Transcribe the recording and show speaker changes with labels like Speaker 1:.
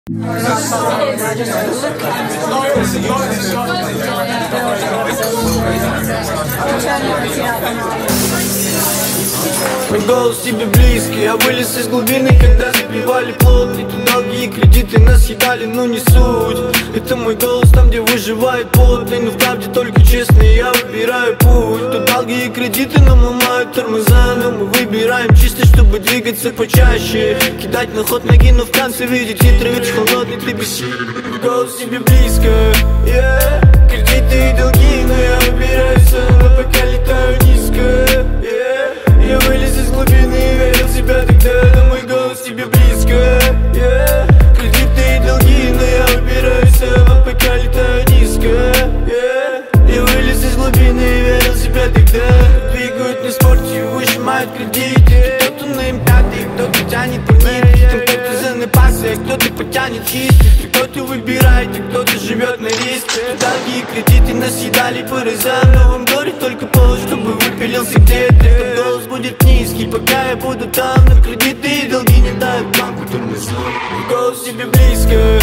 Speaker 1: Мой голос тебе близкий, я вылез из глубины, когда забивали плод. Эти долги и кредиты нас съедали, но не суть. Это мой голос там, где выживает плотный, но в правде только честный, я выбираю путь. Тут долги и кредиты нам ломают тормоза, но мы выбираем чисто, чтобы двигаться почаще. Кидать на ход ноги, но в конце видеть хитрый, ведь холодный ты бессильный. Голос тебе близко, yeah. Кредиты и долги, но я выбираю сам, а пока летаю низко, yeah. Я вылез из глубины и верил в себя тогда, но мой голос тебе близко, yeah. Кредиты и долги, но я выбираю сам, а пока летаю низко, yeah. Я вылез из глубины и верил в себя тогда. Двигают на спорте, выжимают кредиты. Кто-то на М5, кто-то тянет по нитке. Кто-то занапасы, а кто-то потянет чистый. Кто-то выбирает, а кто-то живет на риске. Долги и кредиты нас съедали по разам. В новом горе только повод, чтобы выпилился где-то. Этот голос будет низкий, пока я буду там. Но кредиты и долги не дают банку тормоза. Голос тебе близко.